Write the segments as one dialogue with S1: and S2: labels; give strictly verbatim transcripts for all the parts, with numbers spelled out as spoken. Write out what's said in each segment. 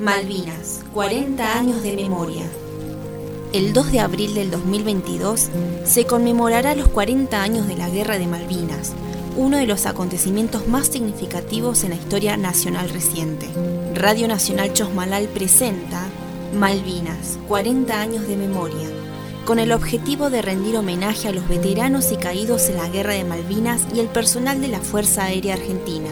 S1: Malvinas, cuarenta años de memoria. El dos de abril del dos mil veintidós se conmemorará los cuarenta años de la Guerra de Malvinas, uno de los acontecimientos más significativos en la historia nacional reciente. Radio Nacional Chosmalal presenta Malvinas, cuarenta años de memoria, con el objetivo de rendir homenaje a los veteranos y caídos en la Guerra de Malvinas y el personal de la Fuerza Aérea Argentina.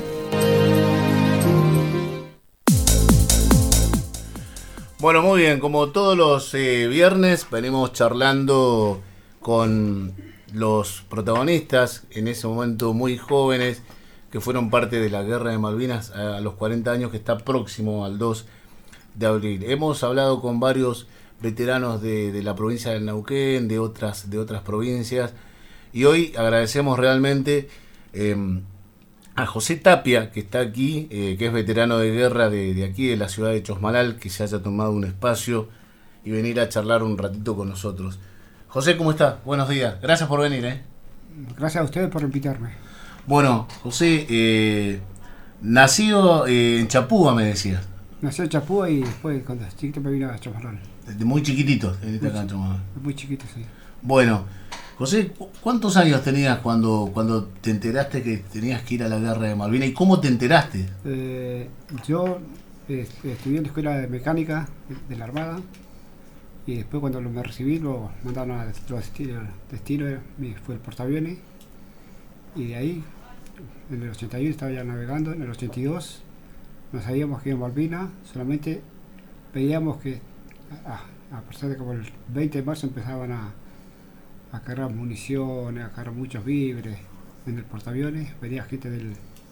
S2: Bueno, muy bien, como todos los eh, viernes venimos charlando con los protagonistas, en ese momento muy jóvenes, que fueron parte de la Guerra de Malvinas a los cuarenta años que está próximo al dos de abril. Hemos hablado con varios veteranos de, de la provincia del Neuquén, de otras, de otras provincias, y hoy agradecemos realmente eh, a José Tapia, que está aquí, eh, que es veterano de guerra de, de aquí, de la ciudad de Chosmalal, que se haya tomado un espacio y venir a charlar un ratito con nosotros. José, ¿cómo está? Buenos días. Gracias por venir, ¿eh?
S3: Gracias a ustedes por invitarme.
S2: Bueno, José, eh, nacido eh, en Chapúa, me decías.
S3: Nací en Chapúa y después, cuando chiquito, me vine a Chosmalal.
S2: Desde muy chiquitito, veniste acá en Chosmalal.
S3: Muy chiquito, sí.
S2: Bueno, José, ¿cuántos años tenías cuando, cuando te enteraste que tenías que ir a la Guerra de Malvinas? ¿Y cómo te enteraste?
S3: Eh, yo eh, estudié en la Escuela de Mecánica de la Armada y después cuando me recibí lo mandaron a los destinos, destino, fue el portaaviones, y de ahí, en el ochenta y uno estaba ya navegando, en el ochenta y dos no sabíamos que iba a Malvinas, solamente veíamos que a, a pesar de que por el veinte de marzo empezaban a a cargar municiones, a cargar muchos víveres en el portaaviones, venía gente del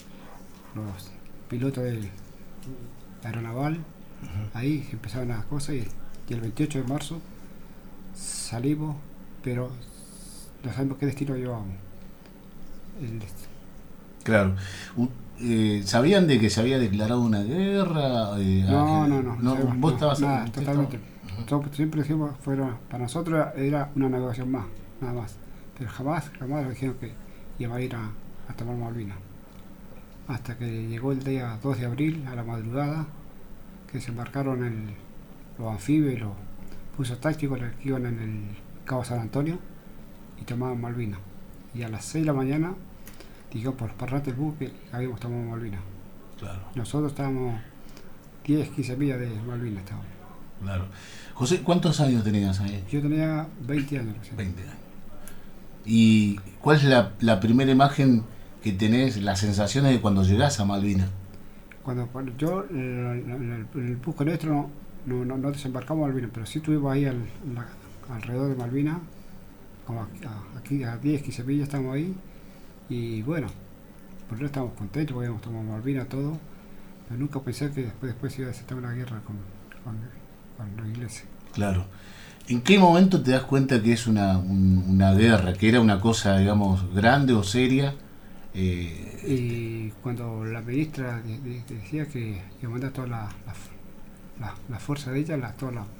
S3: los pilotos del aeronaval, uh-huh. Ahí empezaban las cosas y, y el veintiocho de marzo salimos, pero no sabemos qué destino llevábamos. El,
S2: claro. Uh, eh, ¿Sabían de que se había declarado una guerra? Eh,
S3: no,
S2: que,
S3: no, no, no,
S2: no.
S3: no.
S2: ¿Vos estabas
S3: nada,
S2: en
S3: totalmente. Uh-huh. Siempre dijimos, fueron, para nosotros era una navegación más, nada más. Pero jamás, jamás nos dijeron que iba a ir a, a tomar Malvinas. Hasta que llegó el día dos de abril, a la madrugada, que se embarcaron el, los anfibios y los buzos tácticos que iban en el Cabo San Antonio y tomaban Malvinas. Y a las seis de la mañana, dijo por los parlantes del buque que habíamos tomado Malvinas.
S2: Claro.
S3: Nosotros estábamos diez, quince millas de Malvinas. Estábamos.
S2: Claro. José, ¿cuántos años tenías ahí?
S3: Yo tenía veinte años. Recién.
S2: veinte años. ¿Y cuál es la, la primera imagen que tenés, las sensaciones de cuando llegás a Malvinas? Cuando,
S3: cuando yo, en el, el buque nuestro no, no, no, no desembarcamos a Malvinas, pero sí estuvimos ahí al, la, alrededor de Malvinas, como aquí a diez, quince millas estamos ahí, y bueno, por eso estamos contentos, porque habíamos tomado Malvinas, todo, pero nunca pensé que después, después iba a desatar una guerra con, con, con los ingleses.
S2: Claro. ¿En qué momento te das cuenta que es una, un, una guerra, que era una cosa, digamos, grande o seria?
S3: Eh, y cuando la ministra de, de, decía que iba a mandar toda la, la, la, la fuerza de ella, la, toda la,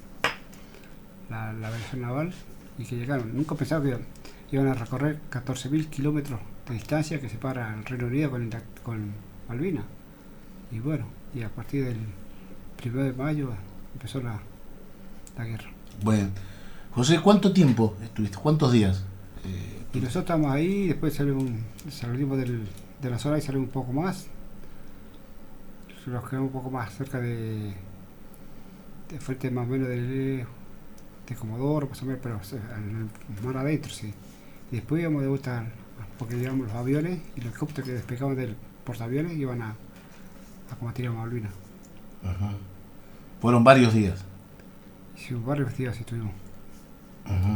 S3: la, la versión naval, y que llegaron, nunca pensaba que iban a recorrer catorce mil kilómetros de distancia que separa el Reino Unido con, con Malvinas. Y bueno, y a partir del primero de mayo empezó la, la guerra.
S2: Bueno, José, ¿cuánto tiempo estuviste? ¿Cuántos días?
S3: Eh, y nosotros estamos ahí, después salimos, salimos del, de la zona y salimos un poco más. Nos quedamos un poco más cerca de, de fuerte más o menos de, de Comodoro, más o menos, pero en el mar adentro, sí. Y después íbamos de vuelta, porque llevamos los aviones y los helicópteros que despegaban del portaaviones iban a, a combatir a Malvinas.
S2: Ajá. Fueron varios días.
S3: Sí, varios días estuvimos.
S2: Uh-huh.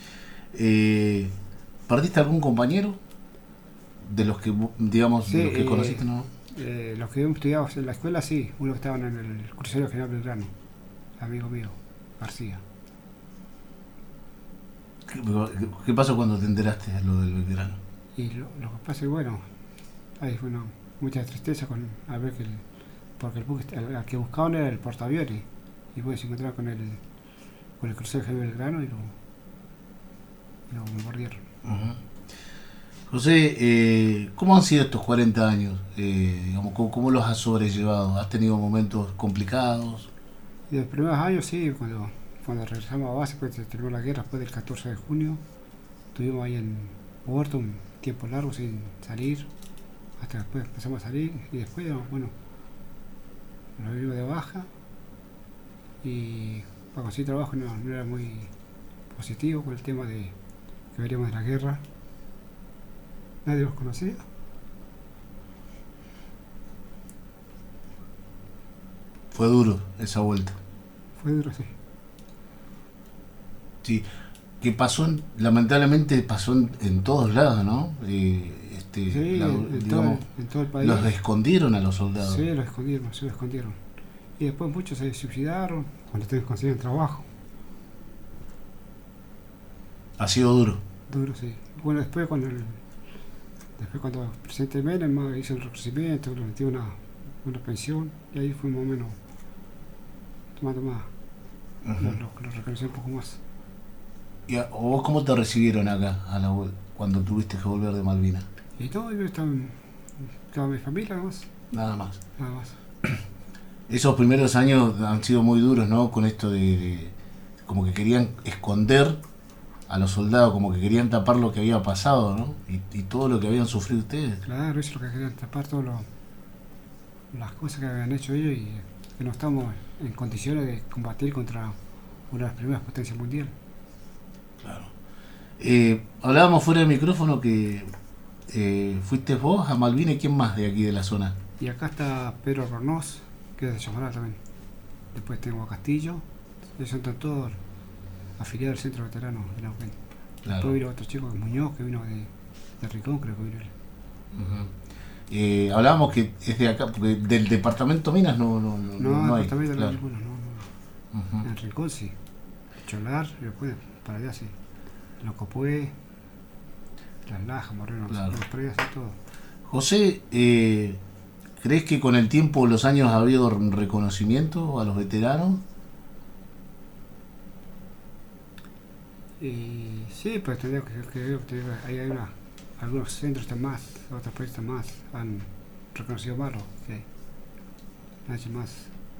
S2: Eh, ¿Perdiste algún compañero de los que, digamos,
S3: sí,
S2: de los que
S3: eh,
S2: conociste, no?
S3: Eh, los que hemos estudiado en la escuela, sí. Uno que estaban en el crucero General Belgrano, amigo mío, García.
S2: ¿Qué, qué, qué pasó cuando te enteraste de lo del Belgrano?
S3: Y lo, lo que pasa es, bueno, hay bueno, mucha tristeza con a ver que el, porque el buque, el, el que buscaban era el portaaviones. Y pude encontrar con el con el crucero General Belgrano y lo, y lo bombardearon.
S2: Uh-huh. José, eh, ¿cómo han sido estos cuarenta años? Eh, digamos, ¿cómo, ¿Cómo los has sobrellevado? ¿Has tenido momentos complicados?
S3: Y de los primeros años, sí, cuando, cuando regresamos a base, pues se terminó la guerra después del catorce de junio. Estuvimos ahí en Puerto un tiempo largo sin salir, hasta después empezamos a salir y después, bueno, nos vimos de baja y para conseguir trabajo no, no era muy positivo con el tema de que veníamos de la guerra. Nadie los conocía.
S2: Fue duro esa vuelta.
S3: Fue duro, sí.
S2: Sí, que pasó, en, lamentablemente pasó en, en todos lados, ¿no? Eh, este,
S3: Sí,
S2: la-
S3: en, en
S2: digamos,
S3: todo, en todo el país.
S2: los escondieron a los soldados.
S3: Sí, los escondieron, sí, los escondieron. Y después muchos se suicidaron cuando ustedes consiguen trabajo.
S2: Ha sido duro.
S3: Duro, sí. Bueno, después cuando el, después cuando el presidente Menem más hizo el reconocimiento, le metió una, una pensión, y ahí fue más o menos tomando más,
S2: Ujú.
S3: lo, lo, lo reconoció un poco más.
S2: ¿Y a, o vos cómo te recibieron acá a la, vuel- cuando tuviste que volver de Malvinas?
S3: Y todo, yo estaba, en- estaba mi familia nada más,
S2: Nada más.
S3: nada más.
S2: Esos primeros años han sido muy duros, ¿no? Con esto de, de- como que querían esconder a los soldados, como que querían tapar lo que había pasado, ¿no? Y, y todo lo que habían sufrido ustedes.
S3: Claro, eso es lo que querían tapar, todas las cosas que habían hecho ellos y que no estamos en condiciones de combatir contra una de las primeras potencias mundiales.
S2: Claro. Eh, hablábamos fuera del micrófono que eh, fuiste vos a Malvinas y quién más de aquí de la zona.
S3: Y acá está Pedro Ronós, que es de Chamará también. Después tengo a Castillo, ellos son todos afiliados al centro veterano de Neuquén.
S2: Claro.
S3: Después vino otro chico, Muñoz, que vino de, de Ricón, creo que vino él.
S2: Ujú. Eh, hablábamos que es de acá, porque del departamento Minas no, no, no,
S3: No,
S2: no hay.
S3: departamento no hay
S2: Claro.
S3: ninguno, no, no.
S2: Ujú.
S3: En Rincón sí. Cholar, y después para allá sí. Locopué, Las Lajas, Moreno,
S2: Claro.
S3: los para allá sí todo.
S2: José, eh, ¿crees que con el tiempo, los años, ha habido un reconocimiento a los veteranos?
S3: Y sí, pues tendría que, que, que hay, hay una, algunos centros están más, otros países están más, han reconocido más lo que hay. Han hecho más,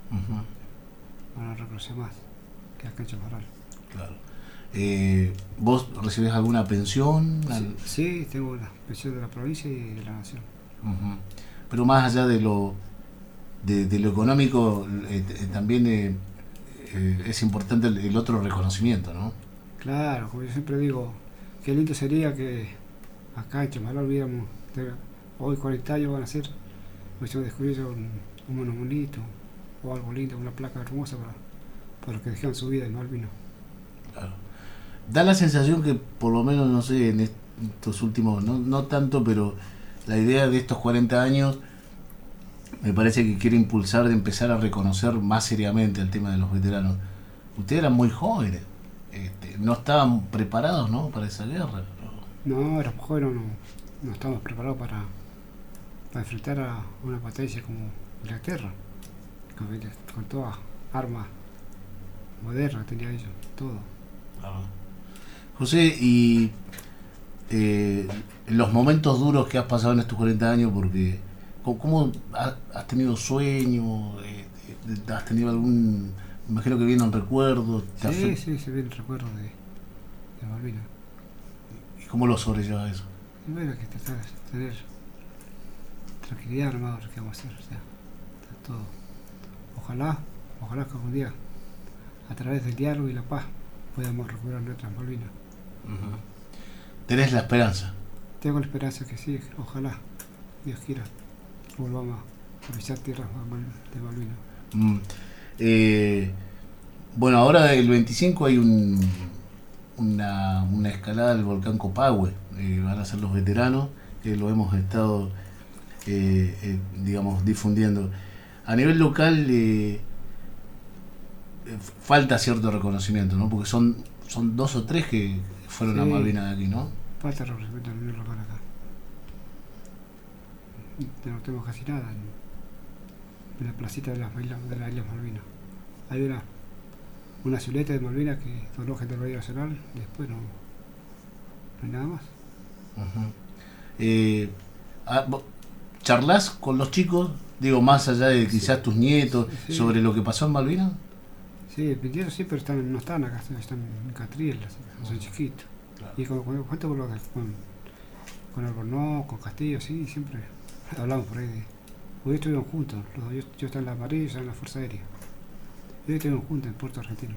S2: Ujú.
S3: han reconocido más que acá en Chaparral.
S2: Claro. Eh, ¿Vos recibís alguna pensión? Al-
S3: Sí, sí, tengo la pensión de la provincia y de la nación.
S2: Ujú. Pero más allá de lo de, de lo económico, eh, eh, también eh, eh, es importante el, el otro reconocimiento, ¿no?
S3: Claro, como yo siempre digo, qué lindo sería que acá en Chaparral hubiéramos, de- hoy cuarenta años van a ser, hubiésemos descubierto un, un monumento o algo lindo, una placa hermosa para, para los que dejaron su vida en Malvinas.
S2: Claro. Da la sensación que, por lo menos, no sé, en estos últimos, no, no tanto, pero la idea de estos cuarenta años me parece que quiere impulsar de empezar a reconocer más seriamente el tema de los veteranos. Ustedes eran muy jóvenes, este, no estaban preparados, ¿no?, para esa guerra.
S3: No, éramos jóvenes, no, no estábamos preparados para, para enfrentar a una potencia como Inglaterra, con, con todas armas modernas que tenía ellos, todo.
S2: José, y eh, los momentos duros que has pasado en estos cuarenta años, porque ¿cómo, cómo ha- has tenido sueños? Eh, eh, ¿Has tenido algún, me imagino que vienen recuerdos? ¿Te
S3: Sí,
S2: afect-
S3: sí, se viene el recuerdo de, de Malvinas.
S2: ¿Y cómo lo sobrellevas eso?
S3: Y bueno, que tratar de tener tranquilidad nomás lo que vamos a hacer, o sea, está todo. Ojalá, ojalá que algún día, a través del diálogo y la paz, podamos recuperar nuestras Malvinas.
S2: Ujú. ¿Tenés la esperanza?
S3: Tengo la esperanza que sí, ojalá, Dios quiera, volvamos a pisar tierras mal- de Malvinas.
S2: Mm. Eh, bueno, ahora el veinticinco hay un, una, una escalada del volcán Copahue. Eh, van a ser los veteranos, que lo hemos estado, eh, eh, digamos, difundiendo. A nivel local eh, eh, falta cierto reconocimiento, ¿no? Porque son, son dos o tres que fueron a
S3: Sí.
S2: Malvinas de aquí, ¿no?
S3: Falta reconocimiento en el local acá. No tenemos casi nada en, en la placita de las, islas- de las Islas Malvinas. Hay una, una silueta de Malvinas que donó gente del Radio Nacional y después no, no hay nada más.
S2: Ujú. Eh, ah, vo- ¿Charlás con los chicos, digo, más allá de quizás tus nietos,
S3: Sí.
S2: sobre lo que pasó en Malvinas?
S3: Sí, vinieron sí, pero están, no están acá, están en Catriel, son chiquitos. Claro. Y con, con, con, con, con, con Albornoz, con Castillo, sí, siempre hablamos por ahí. De, hoy estuvieron juntos, los, yo, yo estaba en la Marina y yo estaba en la Fuerza Aérea. Hoy estuvieron juntos en Puerto Argentino.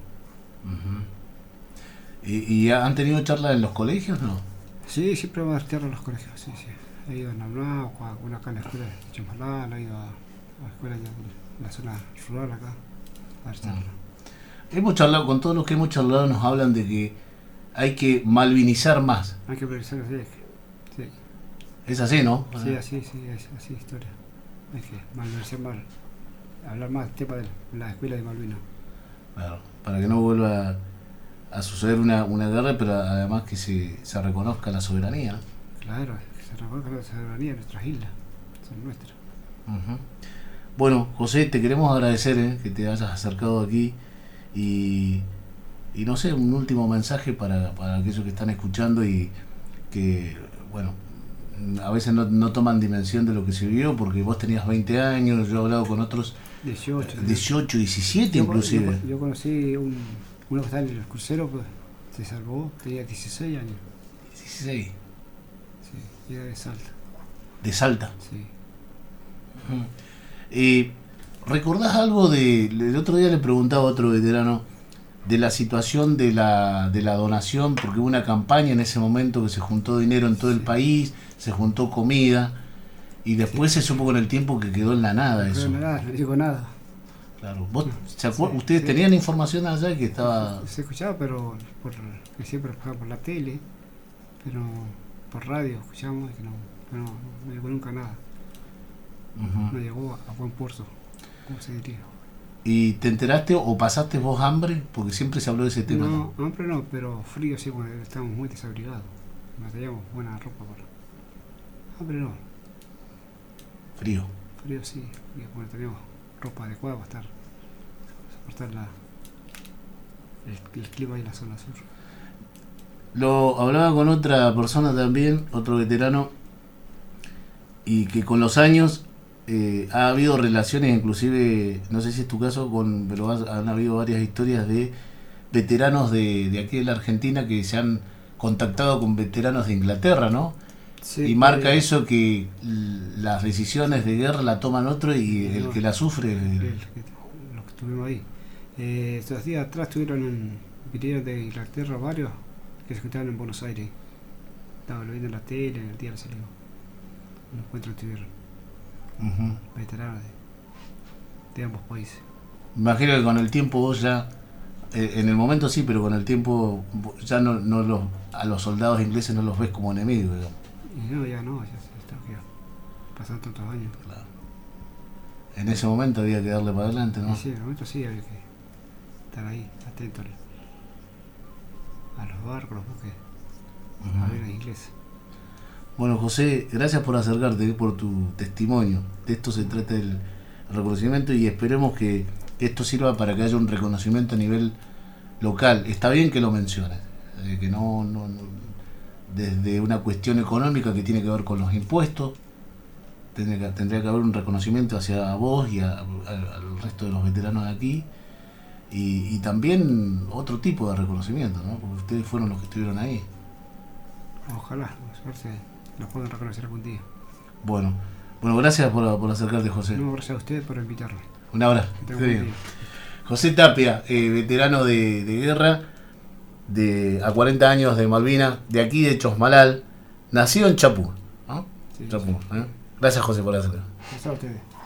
S2: Uh-huh. ¿Y, ¿Y han tenido charlas en los colegios, no?
S3: Sí, siempre vamos a dar charlas en los colegios, sí, sí. He ido a Naunauco, una acá en la escuela de Chamalal, he ido a, a la escuela de la zona rural acá, a dar charlas.
S2: Uh-huh. Hemos charlado, con todos los que hemos charlado nos hablan de que hay que malvinizar más.
S3: Hay que malvinizar, sí. sí.
S2: Es así, ¿no?
S3: Sí, así, sí, es así historia. Hay que malvinizar más, hablar más del tema de la escuela de Malvinas.
S2: Claro, para que no vuelva a suceder una, una guerra, pero además que se, se reconozca la soberanía.
S3: Claro, que se reconozca la soberanía de nuestras islas, son nuestras.
S2: Uh-huh. Bueno, José, te queremos agradecer eh, que te hayas acercado aquí y, y no sé, un último mensaje para, para aquellos que están escuchando y que, bueno, a veces no, no toman dimensión de lo que se vivió, porque vos tenías veinte años, yo he hablado con otros
S3: dieciocho,
S2: dieciocho, diecisiete
S3: yo,
S2: inclusive.
S3: Yo, yo conocí un, uno que estaba en el crucero, pues se salvó, tenía dieciséis años.
S2: dieciséis.
S3: Sí, era de Salta.
S2: ¿De Salta?
S3: Sí.
S2: Uh-huh. Eh, ¿Recordás algo de, el otro día le preguntaba a otro veterano de la situación de la, de la donación, porque hubo una campaña en ese momento que se juntó dinero en todo sí. el país, se juntó comida, y después sí. se supo con el tiempo que quedó en la nada
S3: no
S2: eso.
S3: No nada, no digo nada.
S2: Claro. ¿Vos, se acuer-
S3: sí,
S2: ¿Ustedes
S3: sí.
S2: tenían información allá que estaba...?
S3: Se escuchaba, pero por, que siempre pasaba por la tele, pero por radio escuchamos y que no, no, no llegó nunca nada. Uh-huh. No llegó a, a buen puerto, como se diría.
S2: ¿Y te enteraste o pasaste vos hambre? Porque siempre se habló de ese tema.
S3: No, ¿no? hambre no, pero frío sí, porque estábamos muy desabrigados. No teníamos buena ropa para... Hambre no.
S2: Frío.
S3: Frío sí, frío, porque teníamos ropa adecuada para estar, soportar la, el, el clima y la zona sur.
S2: Lo hablaba con otra persona también, otro veterano, y que con los años eh, ha habido relaciones, inclusive, no sé si es tu caso, con, pero has, han habido varias historias de veteranos de, de aquí de la Argentina que se han contactado con veteranos de Inglaterra, ¿no?
S3: Sí,
S2: y marca
S3: eh,
S2: eso que las decisiones de guerra la toman otro y el
S3: no,
S2: que la sufre...
S3: El, el, los que estuvimos ahí. Eh, estos días atrás estuvieron en vinieron de Inglaterra varios que se encontraban en Buenos Aires. Estaban viendo en la tele, en el día de la salida. Un encuentro tuvieron. Uh-huh. Veteranos de, de ambos países.
S2: Imagino que con el tiempo vos ya, eh, en el momento sí, pero con el tiempo ya no, no los, a los soldados ingleses no los ves como enemigos, digamos.
S3: Y no, ya no, ya está, ya pasaron tantos años.
S2: Claro. En ese momento había que darle para adelante, ¿no?
S3: Y sí, en el momento sí había que estar ahí, atento a los barcos, los buques, uh-huh. a ver a los ingleses.
S2: Bueno, José, gracias por acercarte, por tu testimonio. De esto se trata el reconocimiento y esperemos que esto sirva para que haya un reconocimiento a nivel local. Está bien que lo menciones, eh, que no, no, no desde una cuestión económica que tiene que ver con los impuestos, tendría que, tendría que haber un reconocimiento hacia vos y a, a, al resto de los veteranos de aquí, y, y también otro tipo de reconocimiento, ¿no? Porque ustedes fueron los que estuvieron ahí.
S3: Ojalá, a ver si nos pueden reconocer algún día.
S2: Bueno, bueno, gracias por, por acercarte, José.
S3: No, gracias a ustedes por invitarme.
S2: Un abrazo. José Tapia, eh, veterano de, de guerra, de a cuarenta años de Malvinas, de aquí de Chosmalal, nacido en Chapú, ¿no?
S3: Sí,
S2: Chapú,
S3: sí.
S2: ¿eh? Gracias, José, por hacerlo.
S3: Gracias a ustedes.